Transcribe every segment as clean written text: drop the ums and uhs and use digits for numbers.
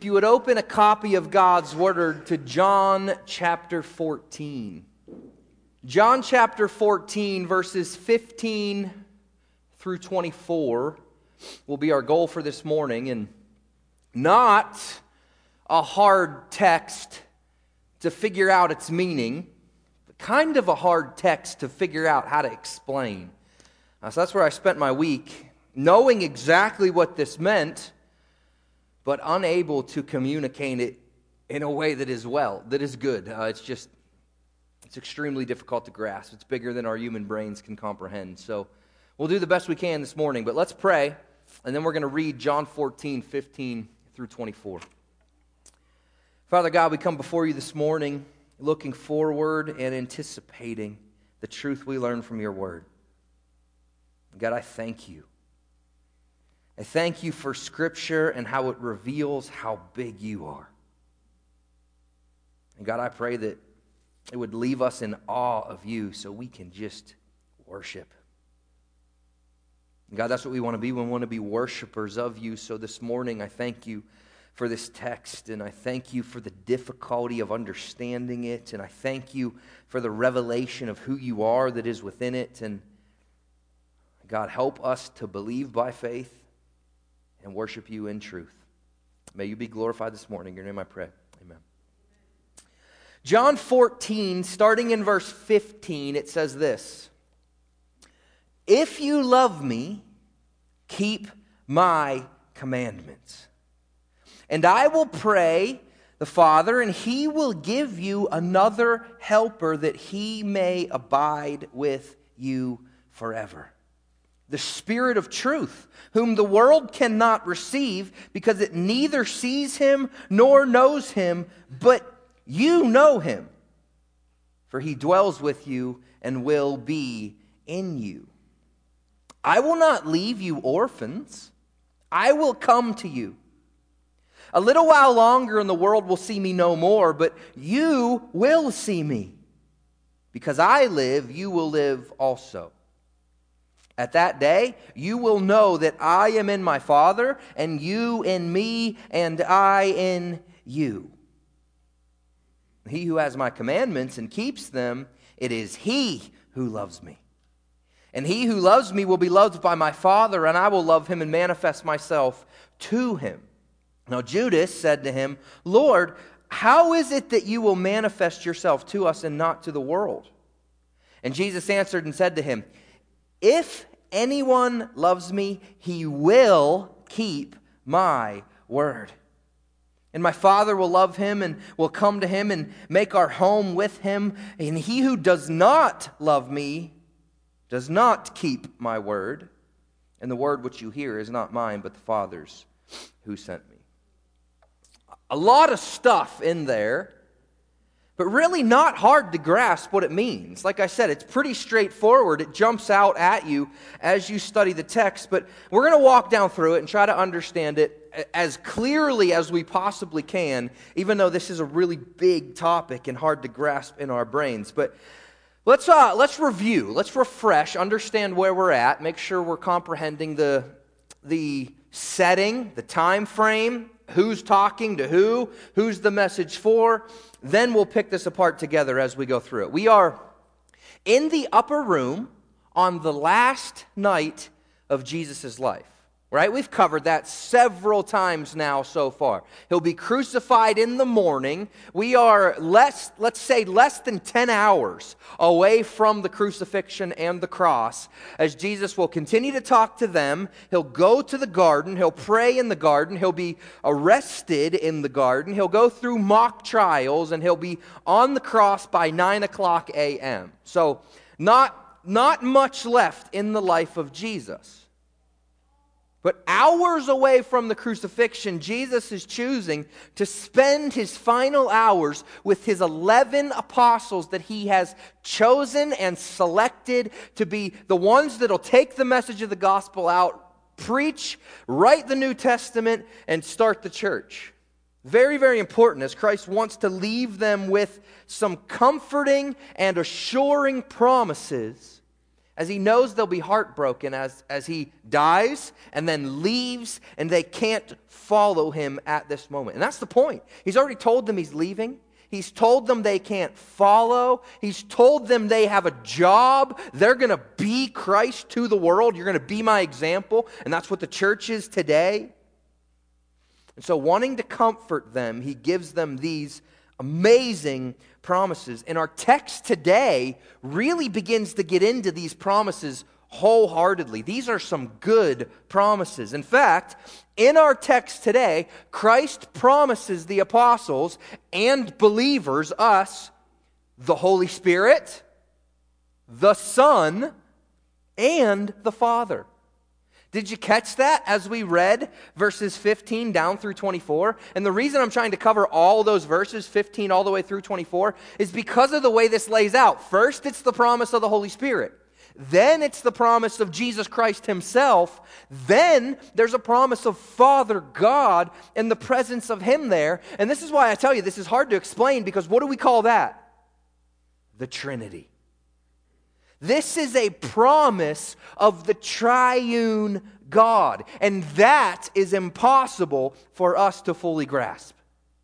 If you would open a copy of God's Word to John chapter 14. John chapter 14, verses 15 through 24 will be our goal for this morning. And not a hard text to figure out its meaning, but kind of a hard text to figure out how to explain. So that's where I spent my week, knowing exactly what this meant, but unable to communicate it in a way that is good. It's extremely difficult to grasp. It's bigger than our human brains can comprehend. So we'll do the best we can this morning, but let's pray, and then we're going to read John 14, 15 through 24. Father God, we come before you this morning looking forward and anticipating the truth we learn from your word. God, I thank you. I thank you for Scripture and how it reveals how big you are. And God, I pray that it would leave us in awe of you so we can just worship. And God, that's what we want to be. We want to be worshipers of you. So this morning, I thank you for this text, and I thank you for the difficulty of understanding it, and I thank you for the revelation of who you are that is within it. And God, help us to believe by faith and worship you in truth. May you be glorified this morning. In your name I pray. Amen. John 14, starting in verse 15, it says this: "If you love me, keep my commandments. And I will pray the Father, and he will give you another helper that he may abide with you forever. The Spirit of truth, whom the world cannot receive, because it neither sees him nor knows him, but you know him, for he dwells with you and will be in you. I will not leave you orphans. I will come to you. A little while longer and the world will see me no more, but you will see me. Because I live, you will live also. At that day, you will know that I am in my Father, and you in me, and I in you. He who has my commandments and keeps them, it is he who loves me. And he who loves me will be loved by my Father, and I will love him and manifest myself to him." Now Judas said to him, "Lord, how is it that you will manifest yourself to us and not to the world?" And Jesus answered and said to him, "If anyone loves me, he will keep my word. And my Father will love him and will come to him and make our home with him. And he who does not love me does not keep my word. And the word which you hear is not mine, but the Father's who sent me." A lot of stuff in there, but really not hard to grasp what it means. Like I said, it's pretty straightforward. It jumps out at you as you study the text, but we're going to walk down through it and try to understand it as clearly as we possibly can, even though this is a really big topic and hard to grasp in our brains. But let's review, let's refresh, understand where we're at, make sure we're comprehending the setting, the time frame, who's talking to who, who's the message for. Then we'll pick this apart together as we go through it. We are in the upper room on the last night of Jesus' life, right? We've covered that several times now so far. He'll be crucified in the morning. We are less than 10 hours away from the crucifixion and the cross, as Jesus will continue to talk to them. He'll go to the garden. He'll pray in the garden. He'll be arrested in the garden. He'll go through mock trials, and he'll be on the cross by 9 o'clock a.m. So not much left in the life of Jesus. But hours away from the crucifixion, Jesus is choosing to spend his final hours with his 11 apostles that he has chosen and selected to be the ones that will take the message of the gospel out, preach, write the New Testament, and start the church. Very, very important, as Christ wants to leave them with some comforting and assuring promises as he knows they'll be heartbroken as he dies and then leaves and they can't follow him at this moment. And that's the point. He's already told them he's leaving. He's told them they can't follow. He's told them they have a job. They're going to be Christ to the world. You're going to be my example. And that's what the church is today. And so wanting to comfort them, he gives them these amazing promises. And our text today really begins to get into these promises wholeheartedly. These are some good promises. In fact, in our text today, Christ promises the apostles and believers, us, the Holy Spirit, the Son, and the Father. Did you catch that as we read verses 15 down through 24? And the reason I'm trying to cover all those verses, 15 all the way through 24, is because of the way this lays out. First, it's the promise of the Holy Spirit. Then it's the promise of Jesus Christ himself. Then there's a promise of Father God and the presence of him there. And this is why I tell you this is hard to explain, because what do we call that? The Trinity. This is a promise of the triune God, and that is impossible for us to fully grasp.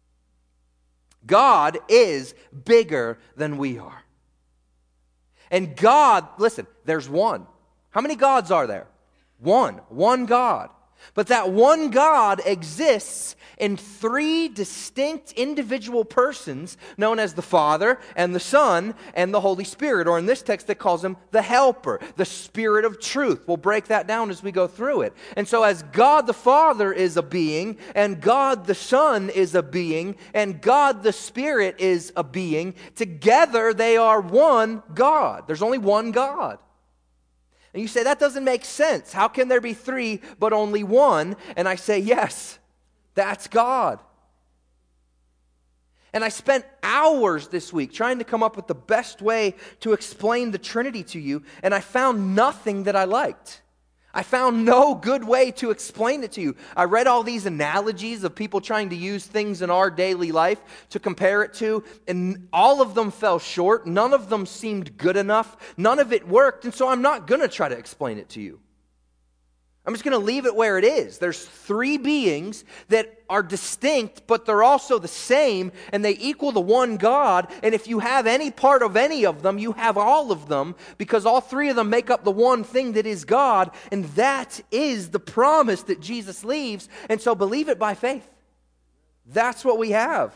God is bigger than we are. And God, listen, there's one. How many gods are there? One God. But that one God exists in three distinct individual persons known as the Father and the Son and the Holy Spirit. Or in this text it calls him the Helper, the Spirit of truth. We'll break that down as we go through it. And so as God the Father is a being, and God the Son is a being, and God the Spirit is a being, together they are one God. There's only one God. And you say, that doesn't make sense. How can there be three but only one? And I say, yes, that's God. And I spent hours this week trying to come up with the best way to explain the Trinity to you, and I found nothing that I liked. I found no good way to explain it to you. I read all these analogies of people trying to use things in our daily life to compare it to, and all of them fell short. None of them seemed good enough. None of it worked, and so I'm not going to try to explain it to you. I'm just going to leave it where it is. There's three beings that are distinct, but they're also the same, and they equal the one God. And if you have any part of any of them, you have all of them, because all three of them make up the one thing that is God, and that is the promise that Jesus leaves. And so believe it by faith. That's what we have.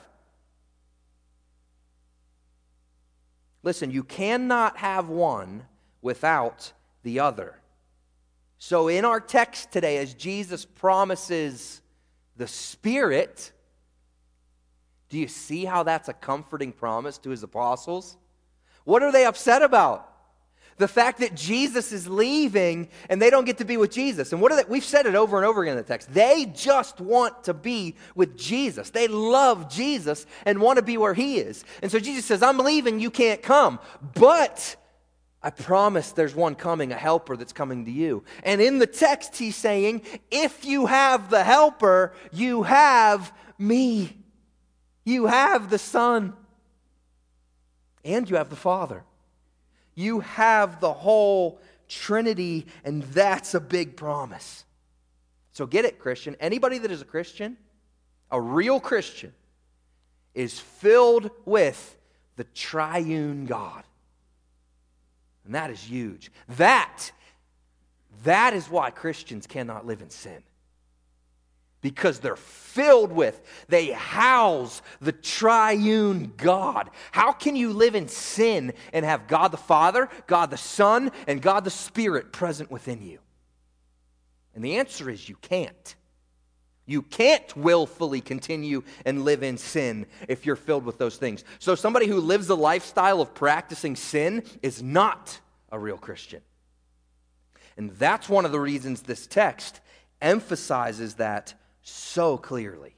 Listen, you cannot have one without the other. So in our text today, as Jesus promises the Spirit, do you see how that's a comforting promise to his apostles? What are they upset about? The fact that Jesus is leaving and they don't get to be with Jesus. And we've said it over and over again in the text. They just want to be with Jesus. They love Jesus and want to be where he is. And so Jesus says, I'm leaving, you can't come. But I promise there's one coming, a helper that's coming to you. And in the text he's saying, if you have the helper, you have me. You have the Son. And you have the Father. You have the whole Trinity, and that's a big promise. So get it, Christian. Anybody that is a Christian, a real Christian, is filled with the triune God. And that is huge. That is why Christians cannot live in sin. Because they're filled with, they house the triune God. How can you live in sin and have God the Father, God the Son, and God the Spirit present within you? And the answer is you can't. You can't willfully continue and live in sin if you're filled with those things. So somebody who lives a lifestyle of practicing sin is not a real Christian. And that's one of the reasons this text emphasizes that so clearly.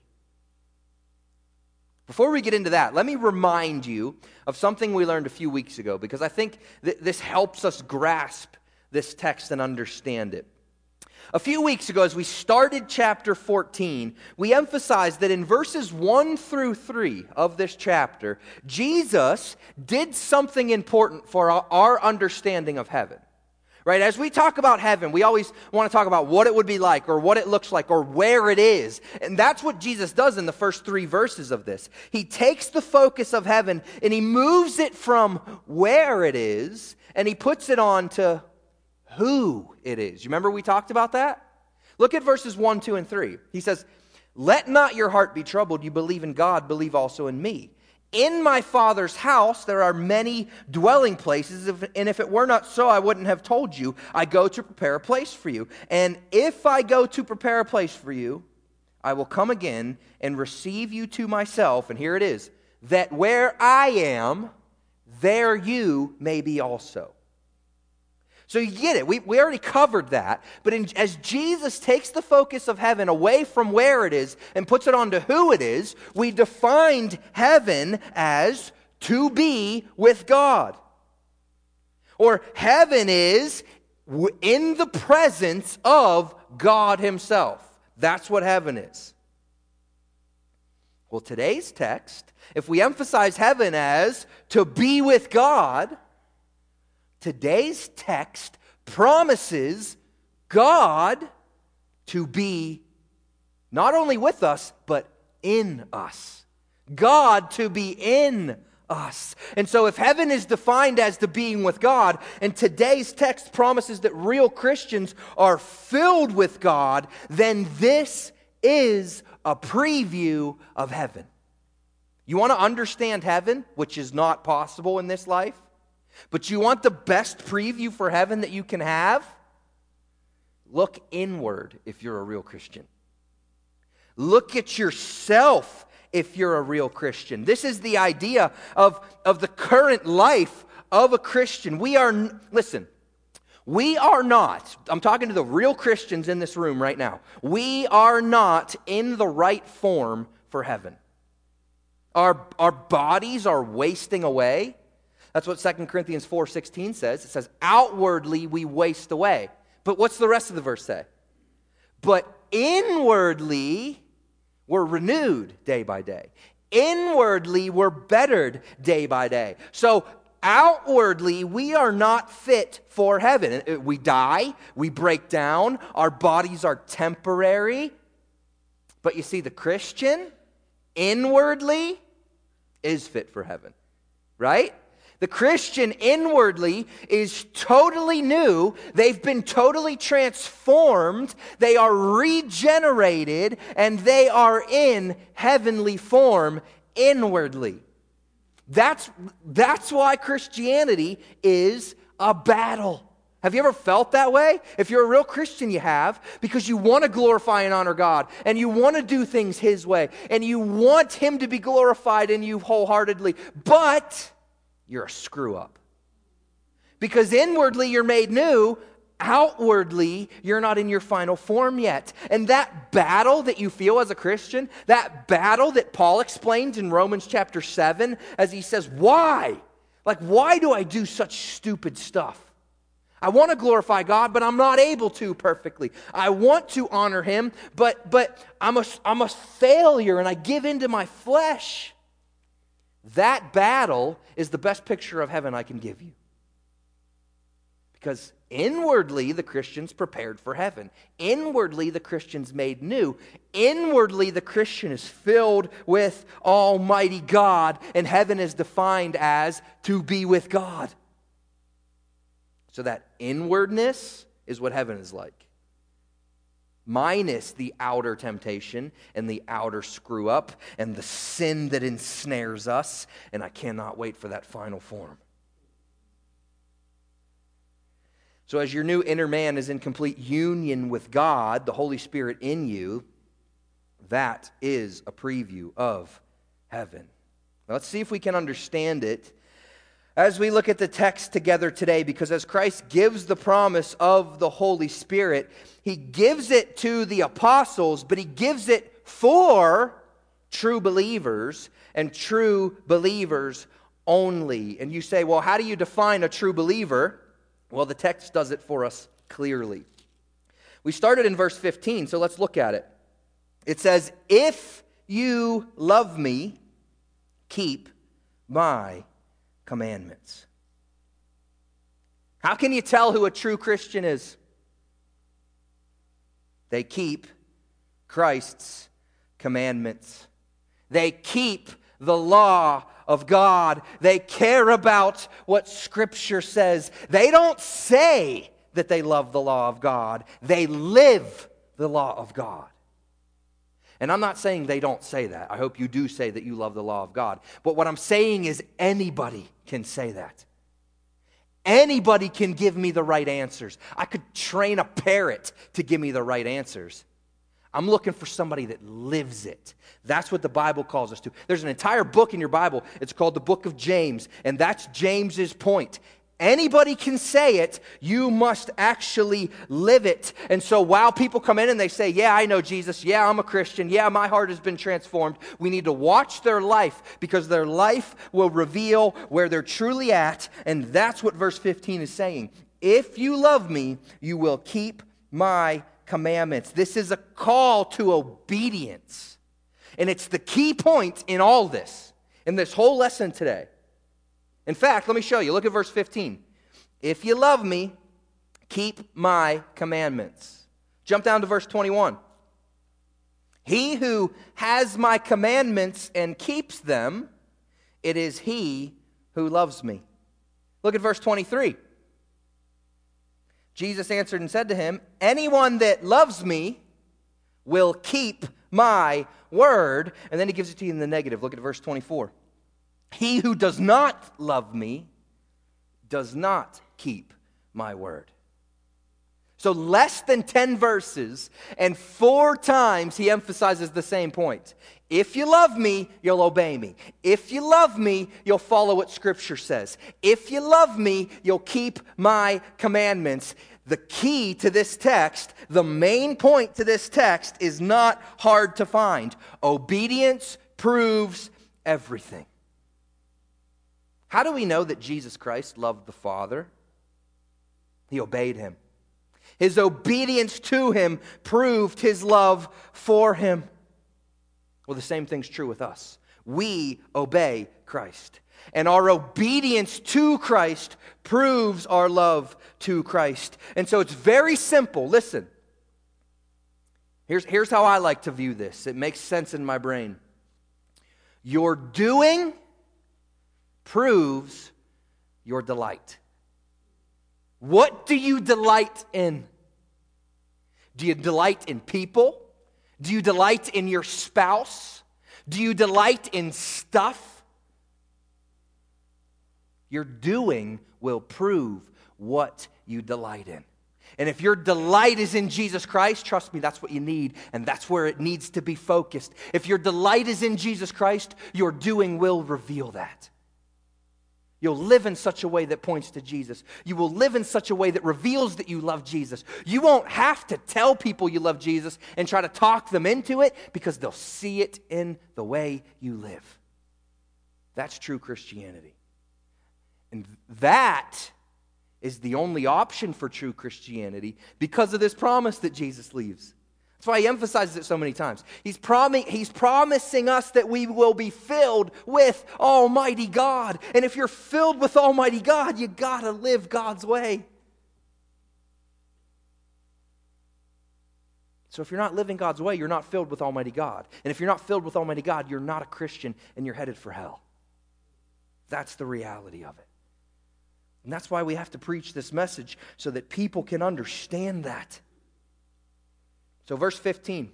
Before we get into that, let me remind you of something we learned a few weeks ago, because I think this helps us grasp this text and understand it. A few weeks ago, as we started chapter 14, we emphasized that in verses 1 through 3 of this chapter, Jesus did something important for our understanding of heaven. Right? As we talk about heaven, we always want to talk about what it would be like or what it looks like or where it is. And that's what Jesus does in the first 3 verses of this. He takes the focus of heaven and he moves it from where it is and he puts it on to who it is. You remember we talked about that? Look at verses 1, 2, and 3. He says, "Let not your heart be troubled. You believe in God, believe also in me. In my Father's house there are many dwelling places, and if it were not so, I wouldn't have told you. I go to prepare a place for you. And if I go to prepare a place for you, I will come again and receive you to myself." And here it is, "that where I am, there you may be also." So you get it. We already covered that. But as Jesus takes the focus of heaven away from where it is and puts it onto who it is, we defined heaven as to be with God. Or heaven is in the presence of God himself. That's what heaven is. Well, today's text, if we emphasize heaven as to be with God, today's text promises God to be not only with us, but in us. God to be in us. And so if heaven is defined as the being with God, and today's text promises that real Christians are filled with God, then this is a preview of heaven. You want to understand heaven, which is not possible in this life? But you want the best preview for heaven that you can have? Look inward if you're a real Christian. Look at yourself if you're a real Christian. This is the idea of the current life of a Christian. We are not, I'm talking to the real Christians in this room right now. We are not in the right form for heaven. Our bodies are wasting away. That's what 2 Corinthians 4:16 says. It says, outwardly we waste away. But what's the rest of the verse say? But inwardly we're renewed day by day. Inwardly we're bettered day by day. So outwardly we are not fit for heaven. We die, we break down, our bodies are temporary. But you see, the Christian inwardly is fit for heaven, right? The Christian inwardly is totally new. They've been totally transformed. They are regenerated, and they are in heavenly form inwardly. That's why Christianity is a battle. Have you ever felt that way? If you're a real Christian, you have, because you want to glorify and honor God, and you want to do things his way, and you want him to be glorified in you wholeheartedly, but you're a screw up. Because inwardly you're made new, outwardly you're not in your final form yet. And that battle that you feel as a Christian, that battle that Paul explains in Romans chapter 7, as he says, why? Like, why do I do such stupid stuff? I want to glorify God, but I'm not able to perfectly. I want to honor him, but I'm a failure and I give into my flesh. That battle is the best picture of heaven I can give you. Because inwardly, the Christian's prepared for heaven. Inwardly, the Christian's made new. Inwardly, the Christian is filled with Almighty God, and heaven is defined as to be with God. So that inwardness is what heaven is like. Minus the outer temptation and the outer screw up and the sin that ensnares us. And I cannot wait for that final form. So as your new inner man is in complete union with God, the Holy Spirit in you, that is a preview of heaven. Now let's see if we can understand it as we look at the text together today, because as Christ gives the promise of the Holy Spirit, he gives it to the apostles, but he gives it for true believers and true believers only. And you say, well, how do you define a true believer? Well, the text does it for us clearly. We started in verse 15, so let's look at it. It says, if you love me, keep my commandments. How can you tell who a true Christian is? They keep Christ's commandments. They keep the law of God. They care about what Scripture says. They don't say that they love the law of God. They live the law of God. And I'm not saying they don't say that. I hope you do say that you love the law of God. But what I'm saying is anybody can say that. Anybody can give me the right answers. I could train a parrot to give me the right answers. I'm looking for somebody that lives it. That's what the Bible calls us to. There's an entire book in your Bible. It's called the book of James, and that's James's point. Anybody can say it. You must actually live it. And so while people come in and they say, yeah, I know Jesus. Yeah, I'm a Christian. Yeah, my heart has been transformed. We need to watch their life because their life will reveal where they're truly at. And that's what verse 15 is saying. If you love me, you will keep my commandments. This is a call to obedience. And it's the key point in all this, in this whole lesson today. In fact, let me show you. Look at verse 15. If you love me, keep my commandments. Jump down to verse 21. He who has my commandments and keeps them, it is he who loves me. Look at verse 23. Jesus answered and said to him, anyone that loves me will keep my word. And then he gives it to you in the negative. Look at verse 24. He who does not love me does not keep my word. So less than 10 verses, and 4 times he emphasizes the same point. If you love me, you'll obey me. If you love me, you'll follow what Scripture says. If you love me, you'll keep my commandments. The key to this text, the main point to this text is not hard to find. Obedience proves everything. How do we know that Jesus Christ loved the Father? He obeyed him. His obedience to him proved his love for him. Well, the same thing's true with us. We obey Christ. And our obedience to Christ proves our love to Christ. And so it's very simple. Listen. Here's how I like to view this. It makes sense in my brain. Your doing proves your delight. What do you delight in? Do you delight in people? Do you delight in your spouse? Do you delight in stuff? Your doing will prove what you delight in. And if your delight is in Jesus Christ, trust me, that's what you need, and that's where it needs to be focused. If your delight is in Jesus Christ, your doing will reveal that. You'll live in such a way that points to Jesus. You will live in such a way that reveals that you love Jesus. You won't have to tell people you love Jesus and try to talk them into it because they'll see it in the way you live. That's true Christianity. And that is the only option for true Christianity because of this promise that Jesus leaves. That's why he emphasizes it so many times. He's promising us that we will be filled with Almighty God. And if you're filled with Almighty God, you got to live God's way. So if you're not living God's way, you're not filled with Almighty God. And if you're not filled with Almighty God, you're not a Christian and you're headed for hell. That's the reality of it. And that's why we have to preach this message so that people can understand that. So verse 15,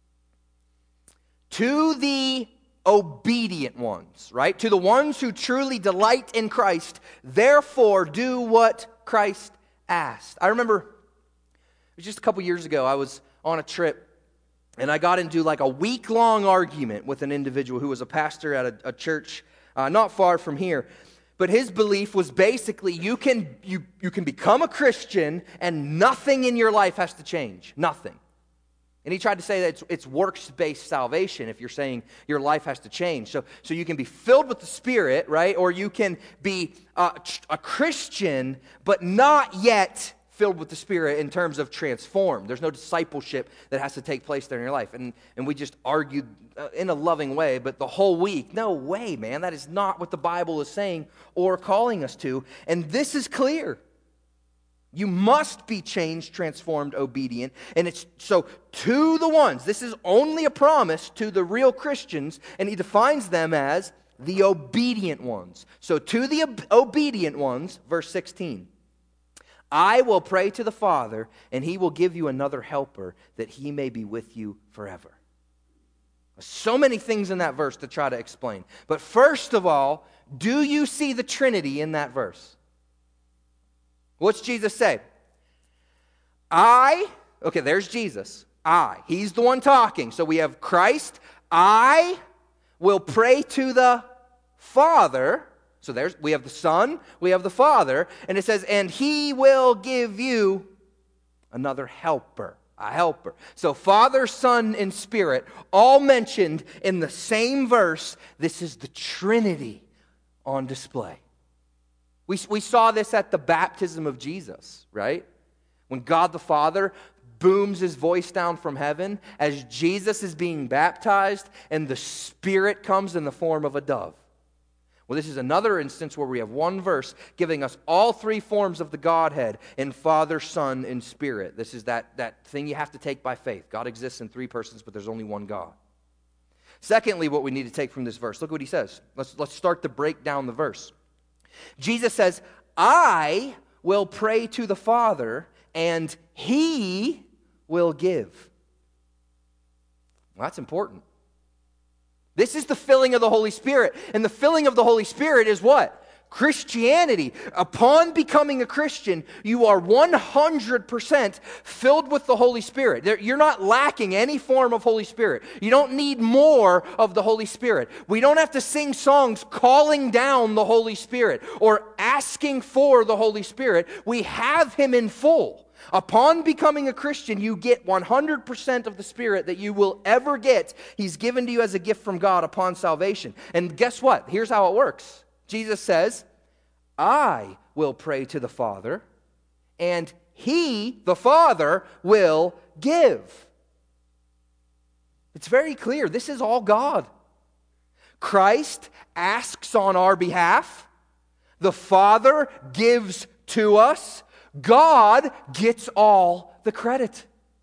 to the obedient ones, right? To the ones who truly delight in Christ, therefore do what Christ asked. I remember, it was just a couple years ago, I was on a trip, and I got into like a week-long argument with an individual who was a pastor at a church not far from here. But his belief was basically you can become a Christian and nothing in your life has to change. Nothing. And he tried to say that it's works-based salvation if you're saying your life has to change. So you can be filled with the Spirit, right? Or you can be a Christian, but not yet filled with the Spirit in terms of transformed. There's no discipleship that has to take place there in your life. And we just argued in a loving way, but the whole week, no way, man. That is not what the Bible is saying or calling us to. And this is clear. You must be changed, transformed, obedient. And it's so to the ones, this is only a promise to the real Christians, and he defines them as the obedient ones. So to the obedient ones, verse 16, I will pray to the Father, and he will give you another helper, that he may be with you forever. So many things in that verse to try to explain. But first of all, do you see the Trinity in that verse? What's Jesus say? Okay, there's Jesus. He's the one talking. So we have Christ. I will pray to the Father. So we have the Son, we have the Father, and it says, and he will give you another helper, a helper. So Father, Son, and Spirit, all mentioned in the same verse. This is the Trinity on display. We saw this at the baptism of Jesus, right? When God the Father booms his voice down from heaven as Jesus is being baptized and the Spirit comes in the form of a dove. Well, this is another instance where we have one verse giving us all three forms of the Godhead in Father, Son, and Spirit. This is that thing you have to take by faith. God exists in three persons, but there's only one God. Secondly, what we need to take from this verse, look what he says. Let's start to break down the verse. Jesus says, I will pray to the Father, and he will give. Well, that's important. This is the filling of the Holy Spirit. And the filling of the Holy Spirit is what? Christianity. Upon becoming a Christian, you are 100% filled with the Holy Spirit. You're not lacking any form of Holy Spirit. You don't need more of the Holy Spirit. We don't have to sing songs calling down the Holy Spirit or asking for the Holy Spirit. We have him in full. Upon becoming a Christian, you get 100% of the Spirit that you will ever get. He's given to you as a gift from God upon salvation. And guess what? Here's how it works. Jesus says, I will pray to the Father, and he, the Father, will give. It's very clear. This is all God. Christ asks on our behalf. The Father gives to us. God gets all the credit.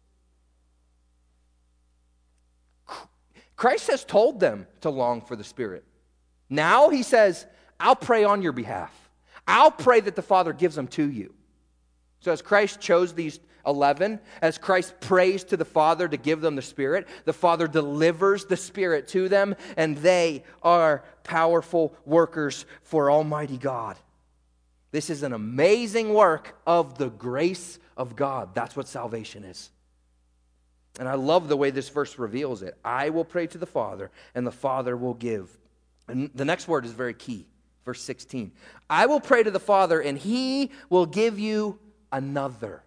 Christ has told them to long for the Spirit. Now he says, I'll pray on your behalf. I'll pray that the Father gives them to you. So as Christ chose these 11, as Christ prays to the Father to give them the Spirit, the Father delivers the Spirit to them, and they are powerful workers for Almighty God. This is an amazing work of the grace of God. That's what salvation is. And I love the way this verse reveals it. I will pray to the Father, and the Father will give. And the next word is very key. Verse 16. I will pray to the Father, and he will give you another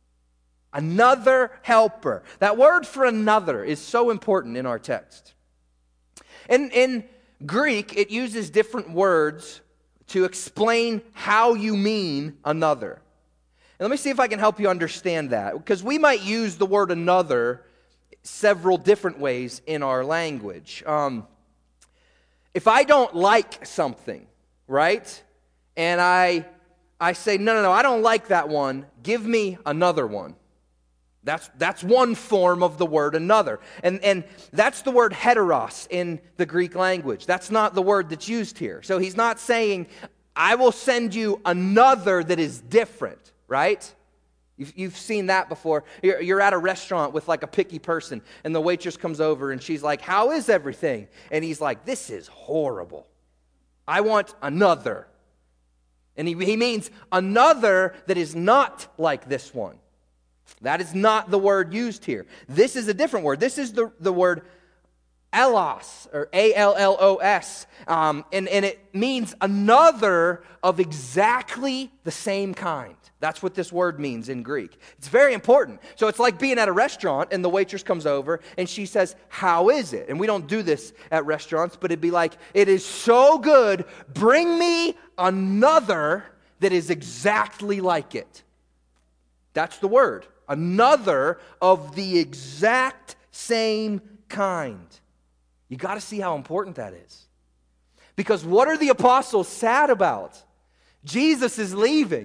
helper. That word for another is so important in our text. In Greek, it uses different words to explain how you mean another. And let me see if I can help you understand that, because we might use the word another several different ways in our language. If I don't like something, right, and I say, no, I don't like that one, give me another one. That's one form of the word another. And that's the word heteros in the Greek language. That's not the word that's used here. So he's not saying, I will send you another that is different, right? You've seen that before. You're at a restaurant with like a picky person, and the waitress comes over and she's like, how is everything? And he's like, this is horrible. I want another. And he means another that is not like this one. That is not the word used here. This is a different word. This is the word allos, or A-L-L-O-S. And it means another of exactly the same kind. That's what this word means in Greek. It's very important. So it's like being at a restaurant and the waitress comes over and she says, how is it? And we don't do this at restaurants, but it'd be like, it is so good, bring me another that is exactly like it. That's the word. Another of the exact same kind. You got to see how important that is. Because what are the apostles sad about? Jesus is leaving.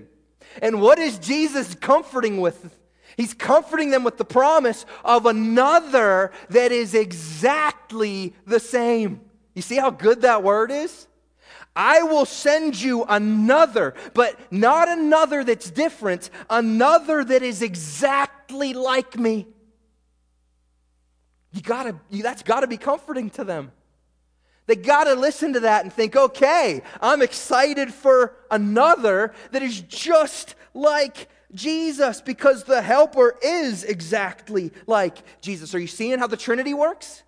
And what is Jesus comforting with? He's comforting them with the promise of another that is exactly the same. You see how good that word is? I will send you another, but not another that's different, another that is exactly like me. That's got to be comforting to them. They got to listen to that and think, okay, I'm excited for another that is just like Jesus, because the Helper is exactly like Jesus. Are you seeing how the Trinity works?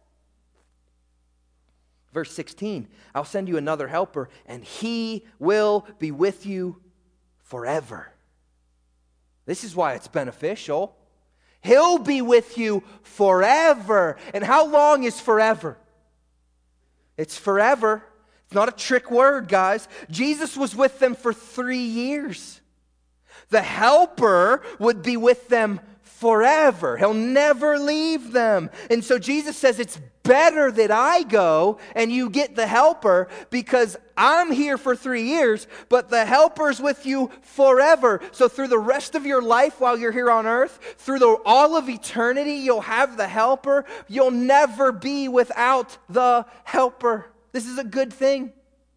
Verse 16, I'll send you another Helper, and He will be with you forever. This is why it's beneficial. He'll be with you forever. And how long is forever? It's forever. It's not a trick word, guys. Jesus was with them for 3 years. The Helper would be with them forever. He'll never leave them. And so Jesus says it's better that I go and you get the Helper, because I'm here for 3 years, but the Helper's with you forever. So through the rest of your life while you're here on earth, through all of eternity, you'll have the Helper. You'll never be without the Helper. This is a good thing.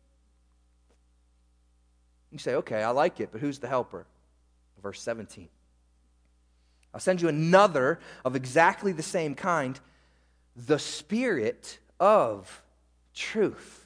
You say, okay, I like it, but who's the Helper? Verse 17. I'll send you another of exactly the same kind, the Spirit of truth.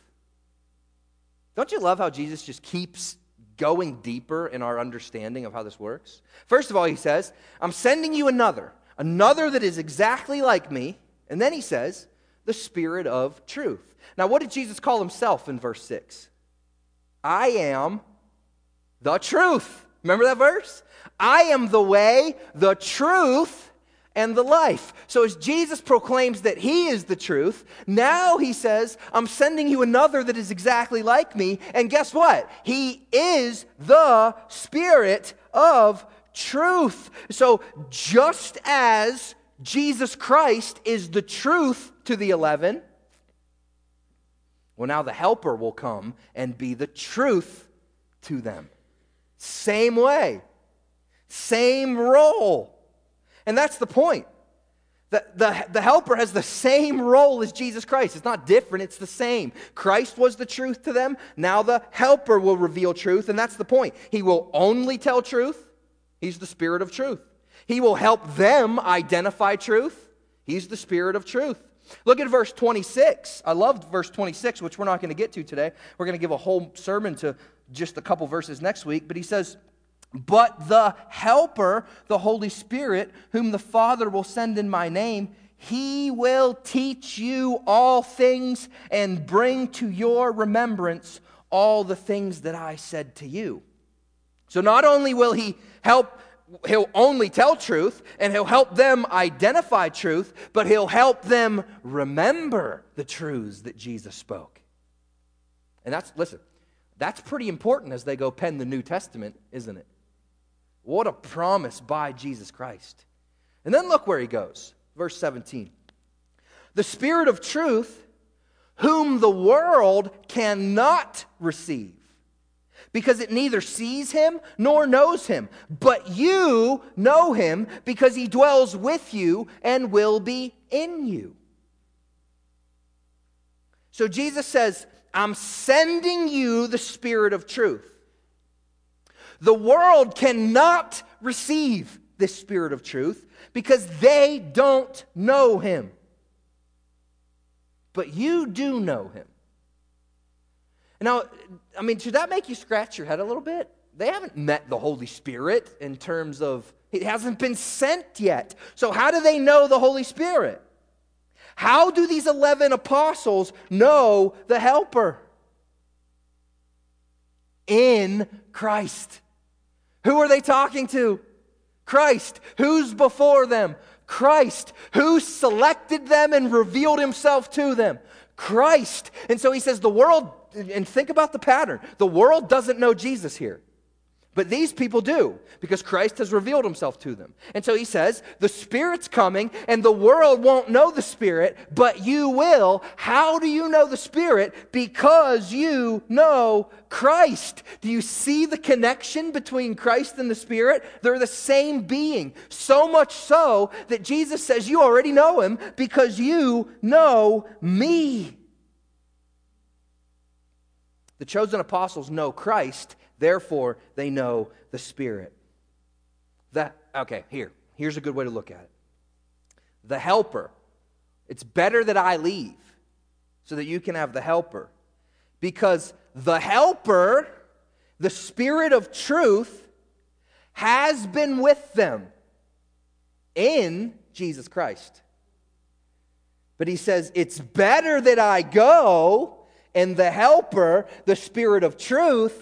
Don't you love how Jesus just keeps going deeper in our understanding of how this works? First of all, he says, I'm sending you another that is exactly like me. And then he says, the Spirit of truth. Now, what did Jesus call himself in verse 6? I am the truth. Remember that verse? I am the way, the truth, and the life. So as Jesus proclaims that he is the truth, now he says, I'm sending you another that is exactly like me. And guess what? He is the Spirit of truth. So just as Jesus Christ is the truth to the 11, well, now the Helper will come and be the truth to them. Same way. Same role. And that's the point. The Helper has the same role as Jesus Christ. It's not different, it's the same. Christ was the truth to them. Now the Helper will reveal truth, and that's the point. He will only tell truth. He's the Spirit of truth. He will help them identify truth. He's the Spirit of truth. Look at verse 26. I love verse 26, which we're not going to get to today. We're going to give a whole sermon to just a couple verses next week. But he says, but the Helper, the Holy Spirit, whom the Father will send in my name, he will teach you all things and bring to your remembrance all the things that I said to you. So not only will he'll only tell truth, and he'll help them identify truth, but he'll help them remember the truths that Jesus spoke. And that's pretty important as they go pen the New Testament, isn't it? What a promise by Jesus Christ. And then look where he goes. Verse 17. The Spirit of truth, whom the world cannot receive, because it neither sees him nor knows him. But you know him, because he dwells with you and will be in you. So Jesus says, I'm sending you the Spirit of truth. The world cannot receive this Spirit of truth because they don't know him. But you do know him. Now, should that make you scratch your head a little bit? They haven't met the Holy Spirit in terms of, it hasn't been sent yet. So how do they know the Holy Spirit? How do these 11 apostles know the Helper? In Christ. Who are they talking to? Christ. Who's before them? Christ. Who selected them and revealed himself to them? Christ. And so he says the world, and think about the pattern. The world doesn't know Jesus here. But these people do, because Christ has revealed himself to them. And so he says, the Spirit's coming, and the world won't know the Spirit, but you will. How do you know the Spirit? Because you know Christ. Do you see the connection between Christ and the Spirit? They're the same being. So much so that Jesus says, you already know him because you know me. The chosen apostles know Christ. Therefore, they know the Spirit. Here's a good way to look at it. The Helper. It's better that I leave so that you can have the Helper. Because the Helper, the Spirit of truth, has been with them in Jesus Christ. But he says, it's better that I go and the Helper, the Spirit of truth,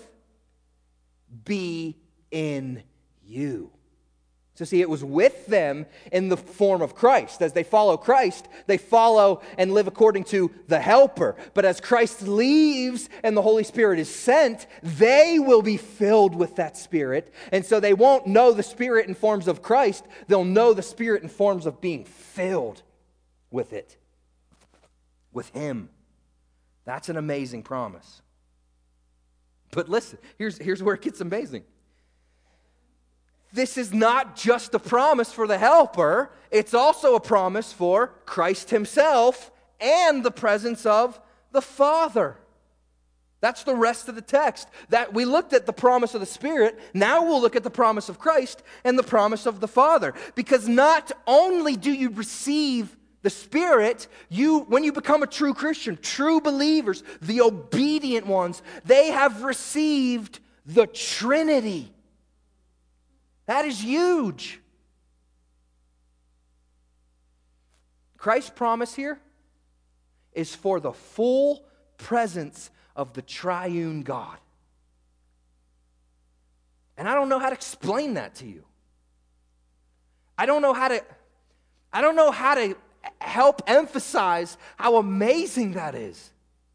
be in you. So see, it was with them in the form of Christ. As they follow Christ, they follow and live according to the Helper. But as Christ leaves and the Holy Spirit is sent, they will be filled with that Spirit. And so they won't know the Spirit in forms of Christ. They'll know the Spirit in forms of being filled with it. With Him. That's an amazing promise. But listen, here's where it gets amazing. This is not just a promise for the Helper, it's also a promise for Christ himself and the presence of the Father. That's the rest of the text. That we looked at the promise of the Spirit, now we'll look at the promise of Christ and the promise of the Father. Because not only do you receive the Spirit, when you become a true Christian, true believers, the obedient ones, they have received the Trinity. That is huge. Christ's promise here is for the full presence of the triune God. And I don't know how to explain that to you. I don't know how to help emphasize how amazing that is.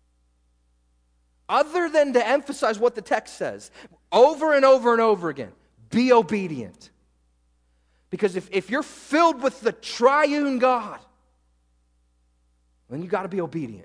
Other than to emphasize what the text says over and over and over again. Be obedient. Because if you're filled with the triune God, then you got to be obedient.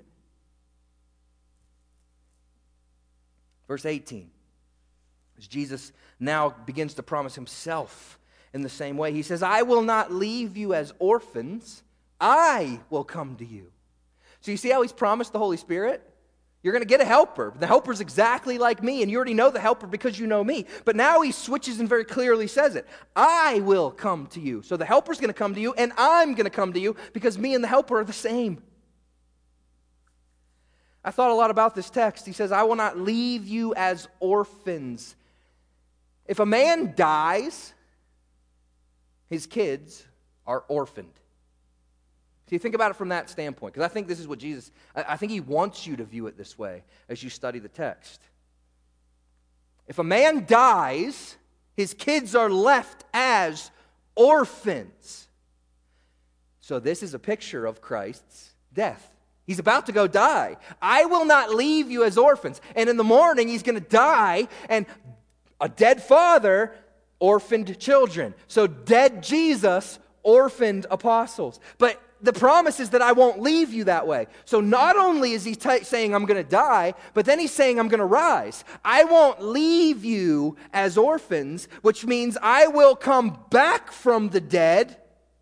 Verse 18. As Jesus now begins to promise himself in the same way. He says, I will not leave you as orphans. I will come to you. So you see how he's promised the Holy Spirit? You're going to get a helper. The helper's exactly like me, and you already know the helper because you know me. But now he switches and very clearly says it. I will come to you. So the helper's going to come to you, and I'm going to come to you because me and the helper are the same. I thought a lot about this text. He says, I will not leave you as orphans. If a man dies, his kids are orphaned. See, think about it from that standpoint, because I think this is what Jesus, I think he wants you to view it this way as you study the text. If a man dies, his kids are left as orphans. So this is a picture of Christ's death. He's about to go die. I will not leave you as orphans. And in the morning, he's going to die, and a dead father orphaned children. So dead Jesus orphaned apostles. But the promise is that I won't leave you that way. So not only is he saying I'm going to die, but then he's saying I'm going to rise. I won't leave you as orphans, which means I will come back from the dead.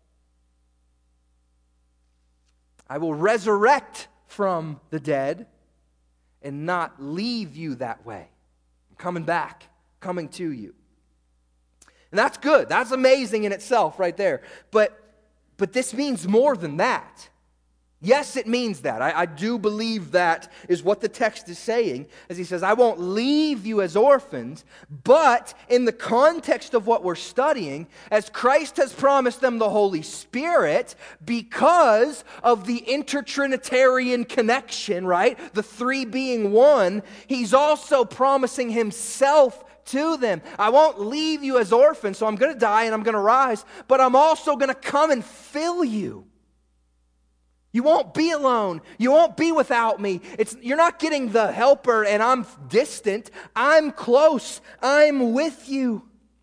I will resurrect from the dead and not leave you that way. I'm coming back, coming to you. And that's good. That's amazing in itself right there. But this means more than that. Yes, it means that. I do believe that is what the text is saying, as he says, I won't leave you as orphans, but in the context of what we're studying, as Christ has promised them the Holy Spirit, because of the intertrinitarian connection, right? The three being one, he's also promising himself to them. I won't leave you as orphans, so I'm going to die and I'm going to rise, but I'm also going to come and fill you. You won't be alone. You won't be without me. You're not getting the helper and I'm distant. I'm close. I'm with you.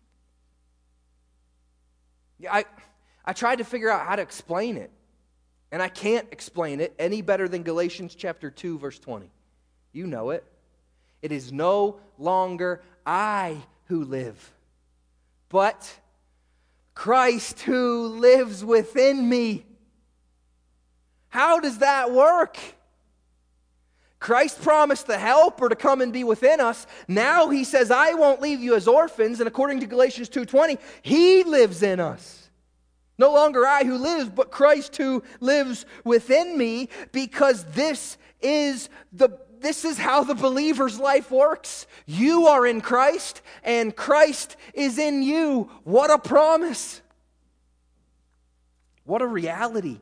I tried to figure out how to explain it, and I can't explain it any better than Galatians chapter 2, verse 20. You know it. It is no longer I who live, but Christ who lives within me. How does that work? Christ promised the helper to come and be within us. Now he says, I won't leave you as orphans. And according to Galatians 2:20, he lives in us. No longer I who lives, but Christ who lives within me, because this is how the believer's life works. You are in Christ, and Christ is in you. What a promise. What a reality.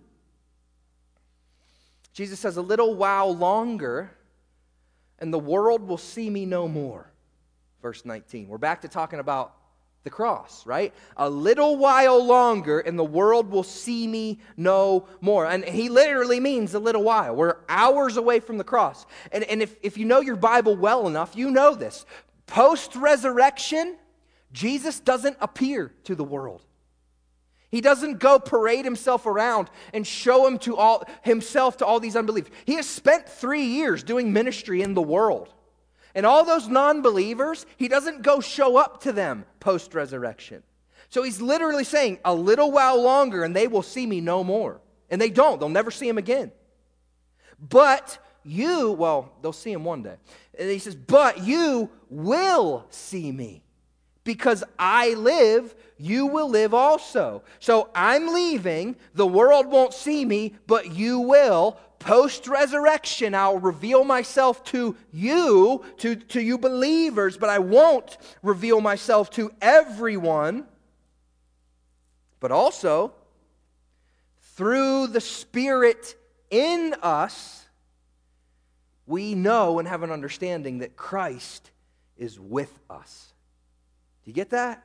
Jesus says, a little while longer, and the world will see me no more. Verse 19. We're back to talking about the cross, right? A little while longer, and the world will see me no more. And he literally means a little while. We're hours away from the cross. And if you know your Bible well enough, you know this. Post-resurrection, Jesus doesn't appear to the world. He doesn't go parade himself around and show himself to all these unbelievers. He has spent 3 years doing ministry in the world. And all those non-believers, he doesn't go show up to them post-resurrection. So he's literally saying, a little while longer and they will see me no more. And they don't. They'll never see him again. But they'll see him one day. And he says, but you will see me. Because I live, you will live also. So I'm leaving, the world won't see me, but you will. Post-resurrection, I'll reveal myself to you, to you believers, but I won't reveal myself to everyone. But also, through the Spirit in us, we know and have an understanding that Christ is with us. Do you get that?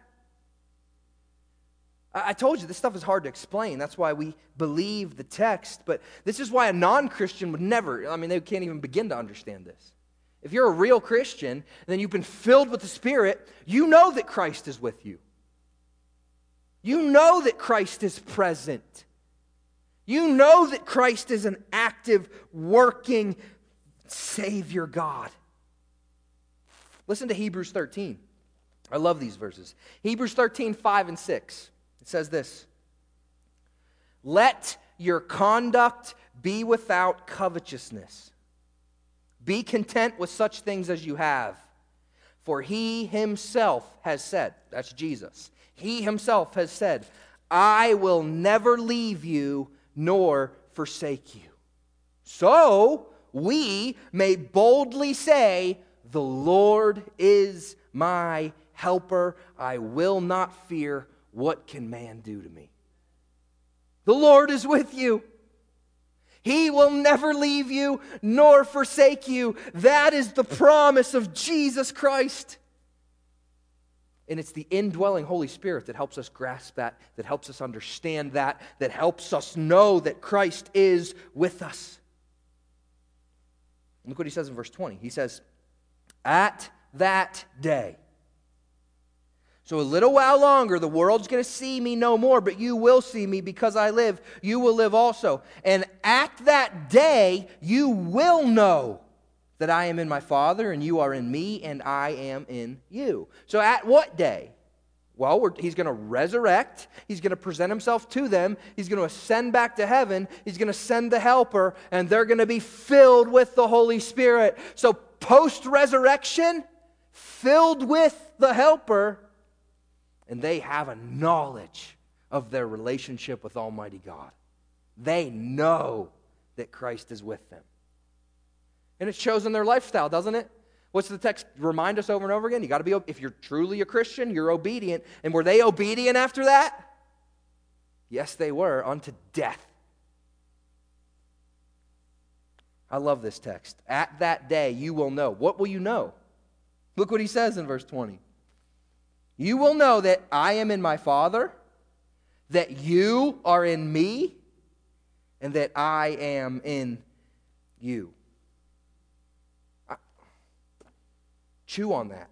I told you this stuff is hard to explain. That's why we believe the text. But this is why a non-Christian would never, they can't even begin to understand this. If you're a real Christian, and then you've been filled with the Spirit, you know that Christ is with you. You know that Christ is present. You know that Christ is an active, working Savior God. Listen to Hebrews 13. I love these verses. Hebrews 13, 5 and 6. It says this. Let your conduct be without covetousness. Be content with such things as you have. For he himself has said, that's Jesus, he himself has said, I will never leave you nor forsake you. So we may boldly say, the Lord is my helper. I will not fear. What can man do to me? The Lord is with you. He will never leave you nor forsake you. That is the promise of Jesus Christ. And it's the indwelling Holy Spirit that helps us grasp that helps us understand that helps us know that Christ is with us. Look what he says in verse 20. He says, at that day. So a little while longer, the world's going to see me no more, but you will see me because I live. You will live also. And at that day, you will know that I am in my Father, and you are in me, and I am in you. So at what day? Well, he's going to resurrect. He's going to present himself to them. He's going to ascend back to heaven. He's going to send the helper, and they're going to be filled with the Holy Spirit. So post-resurrection, filled with the helper, and they have a knowledge of their relationship with Almighty God. They know that Christ is with them. And it shows in their lifestyle, doesn't it? What's the text remind us over and over again? You got to be, if you're truly a Christian, you're obedient. And were they obedient after that? Yes, they were, unto death. I love this text. At that day, you will know. What will you know? Look what he says in verse 20. You will know that I am in my Father, that you are in me, and that I am in you. Chew on that.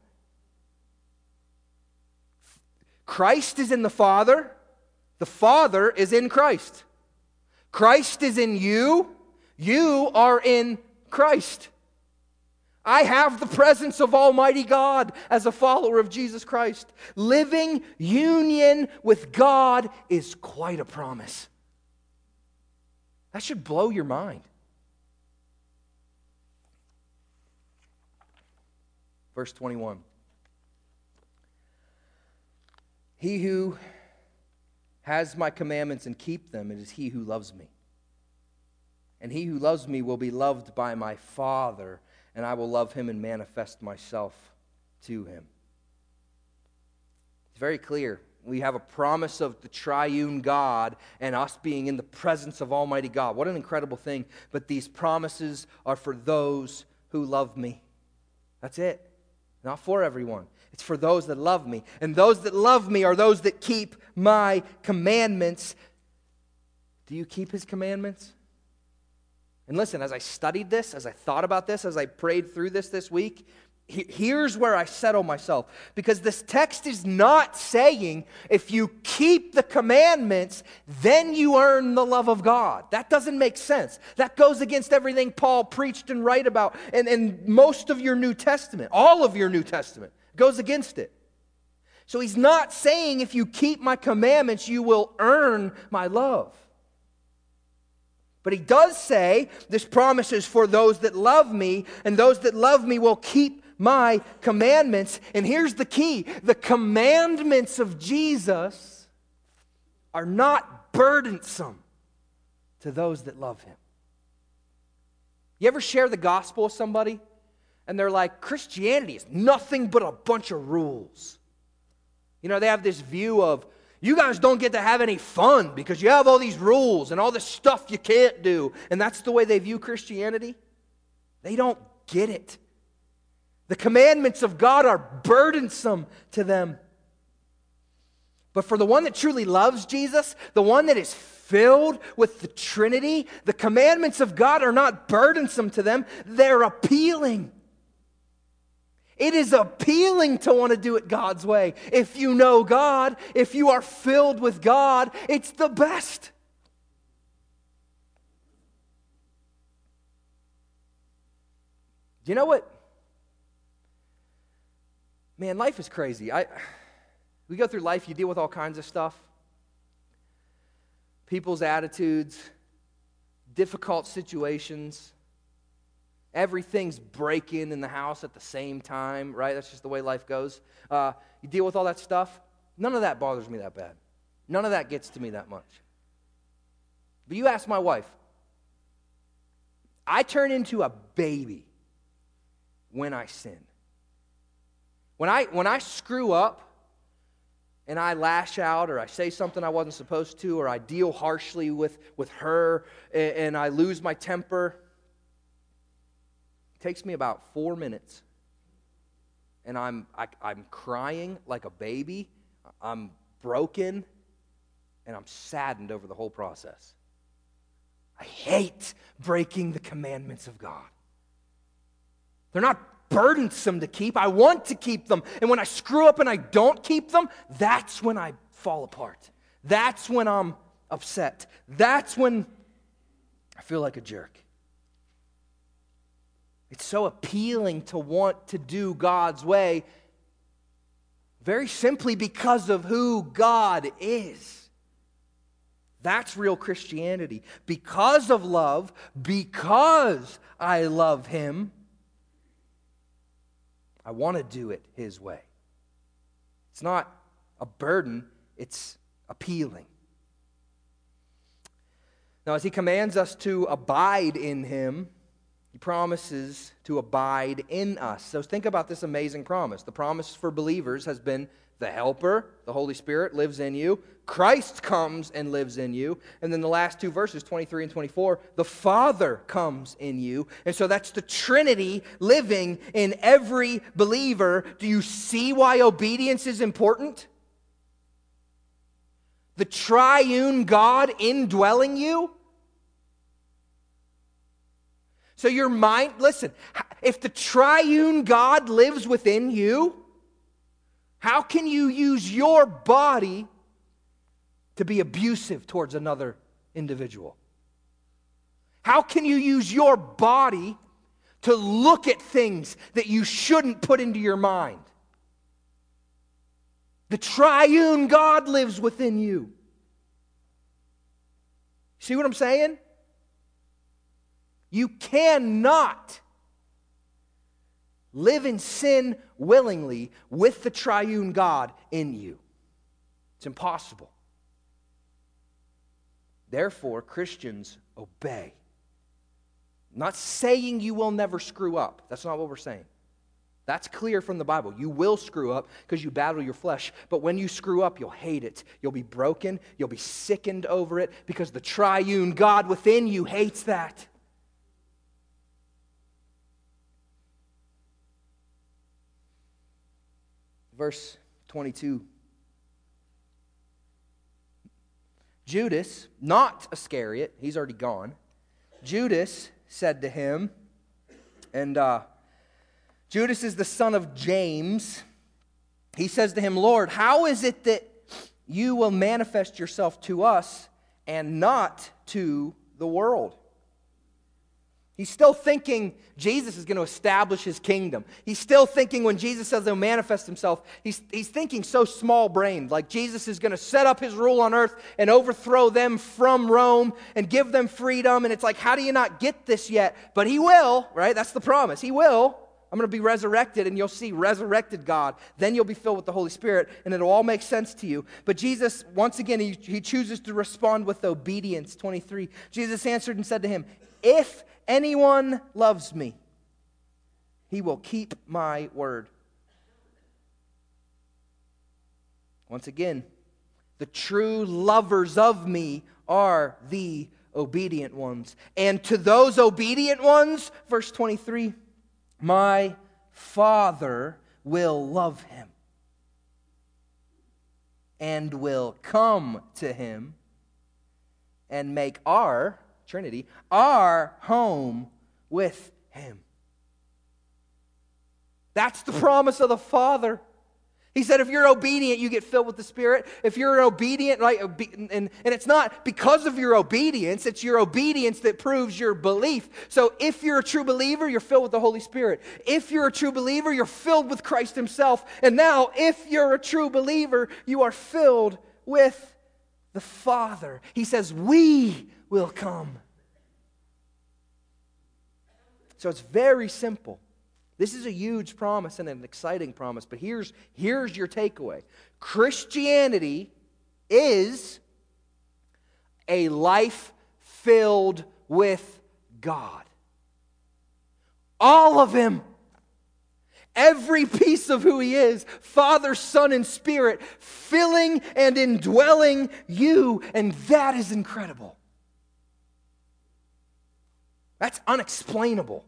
Christ is in the Father is in Christ. Christ is in you, you are in Christ. I have the presence of Almighty God as a follower of Jesus Christ. Living union with God is quite a promise. That should blow your mind. Verse 21. He who has my commandments and keep them, it is he who loves me. And he who loves me will be loved by my Father, and I will love him and manifest myself to him. It's very clear. We have a promise of the triune God and us being in the presence of Almighty God. What an incredible thing. But these promises are for those who love me. That's it. Not for everyone. It's for those that love me. And those that love me are those that keep my commandments. Do you keep his commandments? And listen, as I studied this, as I thought about this, as I prayed through this week, here's where I settle myself. Because this text is not saying if you keep the commandments, then you earn the love of God. That doesn't make sense. That goes against everything Paul preached and wrote about. And most of your New Testament, all of your New Testament, goes against it. So he's not saying if you keep my commandments, you will earn my love. But he does say this promise is for those that love me, and those that love me will keep my commandments. And here's the key. The commandments of Jesus are not burdensome to those that love him. You ever share the gospel with somebody and they're like, Christianity is nothing but a bunch of rules? You know, they have this view of, you guys don't get to have any fun because you have all these rules and all this stuff you can't do. And that's the way they view Christianity. They don't get it. The commandments of God are burdensome to them. But for the one that truly loves Jesus, the one that is filled with the Trinity, the commandments of God are not burdensome to them. They're appealing. It is appealing to want to do it God's way. If you know God, if you are filled with God, it's the best. Do you know what? Man, life is crazy. We go through life, you deal with all kinds of stuff. People's attitudes, difficult situations. Everything's breaking in the house at the same time, right? That's just the way life goes. You deal with all that stuff. None of that bothers me that bad. None of that gets to me that much. But you ask my wife, I turn into a baby when I sin. When I screw up and I lash out or I say something I wasn't supposed to or I deal harshly with her and I lose my temper, it takes me about 4 minutes. And I'm crying like a baby. I'm broken and I'm saddened over the whole process. I hate breaking the commandments of God. They're not burdensome to keep. I want to keep them. And when I screw up and I don't keep them, that's when I fall apart. That's when I'm upset. That's when I feel like a jerk. It's so appealing to want to do God's way, very simply because of who God is. That's real Christianity. Because of love, because I love him, I want to do it his way. It's not a burden, it's appealing. Now, as he commands us to abide in him, he promises to abide in us. So think about this amazing promise. The promise for believers has been the Helper, the Holy Spirit, lives in you. Christ comes and lives in you. And then the last two verses, 23 and 24, the Father comes in you. And so that's the Trinity living in every believer. Do you see why obedience is important? The triune God indwelling you So your mind, listen, if the triune God lives within you, how can you use your body to be abusive towards another individual? How can you use your body to look at things that you shouldn't put into your mind? The triune God lives within you. See what I'm saying? You cannot live in sin willingly with the triune God in you. It's impossible. Therefore, Christians, obey. I'm not saying you will never screw up. That's not what we're saying. That's clear from the Bible. You will screw up because you battle your flesh. But when you screw up, you'll hate it. You'll be broken. You'll be sickened over it because the triune God within you hates that. Verse 22. Judas, not Iscariot, he's already gone. Judas said to him, and Judas is the son of James. He says to him, Lord, how is it that you will manifest yourself to us and not to the world? He's still thinking Jesus is going to establish his kingdom. He's still thinking when Jesus says he'll manifest himself, he's thinking so small-brained, like Jesus is going to set up his rule on earth and overthrow them from Rome and give them freedom. And it's like, how do you not get this yet? But he will, right? That's the promise. He will. I'm going to be resurrected, and you'll see resurrected God. Then you'll be filled with the Holy Spirit, and it'll all make sense to you. But Jesus, once again, he chooses to respond with obedience. 23. Jesus answered and said to him, if anyone loves me, he will keep my word. Once again, the true lovers of me are the obedient ones. And to those obedient ones, verse 23, my Father will love him and will come to him and make our, Trinity, our home with him. That's the promise of the Father. He said if you're obedient, you get filled with the Spirit. If you're obedient, right, and it's not because of your obedience, it's your obedience that proves your belief. So if you're a true believer, you're filled with the Holy Spirit. If you're a true believer, you're filled with Christ himself. And now, if you're a true believer, you are filled with the Father. He says, we will come. So it's very simple. This is a huge promise and an exciting promise, but here's your takeaway. Christianity is a life filled with God. All of him. Every piece of who he is, Father, Son, and Spirit, filling and indwelling you, and that is incredible. That's unexplainable.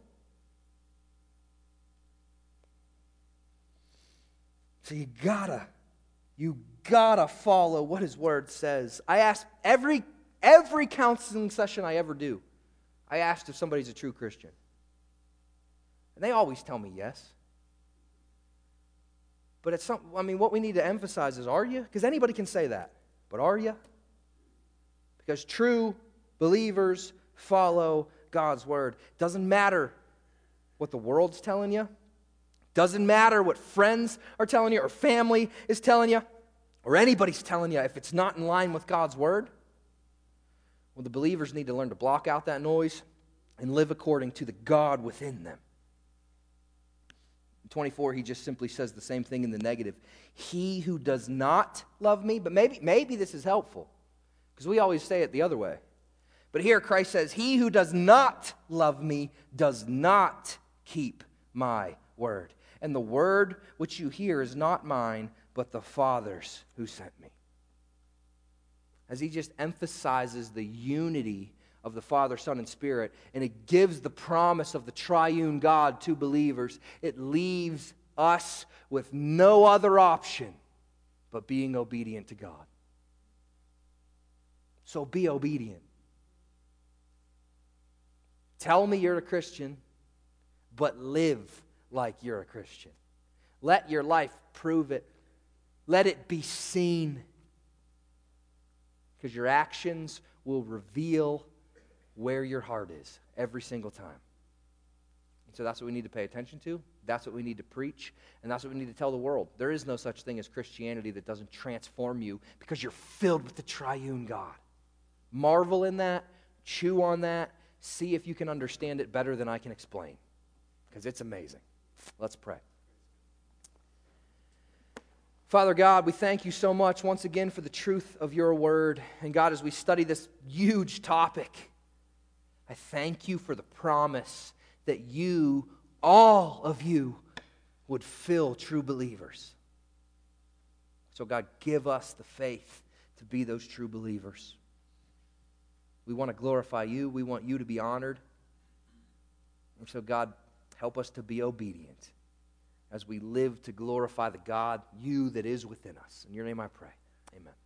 So you gotta follow what his word says. I ask every counseling session I ever do, I ask if somebody's a true Christian. And they always tell me yes. But it's something, what we need to emphasize is, are you? Because anybody can say that. But are you? Because true believers follow God's word. Doesn't matter what the world's telling you. Doesn't matter what friends are telling you or family is telling you or anybody's telling you if it's not in line with God's word. Well, the believers need to learn to block out that noise and live according to the God within them. In 24, he just simply says the same thing in the negative. He who does not love me, but maybe this is helpful because we always say it the other way. But here Christ says, he who does not love me does not keep my word. And the word which you hear is not mine, but the Father's who sent me. As he just emphasizes the unity of the Father, Son, and Spirit, and it gives the promise of the triune God to believers, it leaves us with no other option but being obedient to God. So be obedient. Tell me you're a Christian, but live like you're a Christian. Let your life prove it. Let it be seen. Because your actions will reveal where your heart is every single time. And so that's what we need to pay attention to. That's what we need to preach. And that's what we need to tell the world. There is no such thing as Christianity that doesn't transform you because you're filled with the triune God. Marvel in that. Chew on that. See if you can understand it better than I can explain. Because it's amazing. Let's pray. Father God, we thank you so much once again for the truth of your word. And God, as we study this huge topic, I thank you for the promise that you, all of you, would fill true believers. So God, give us the faith to be those true believers. We want to glorify you. We want you to be honored. And so God, help us to be obedient as we live to glorify the God, you that is within us. In your name I pray. Amen.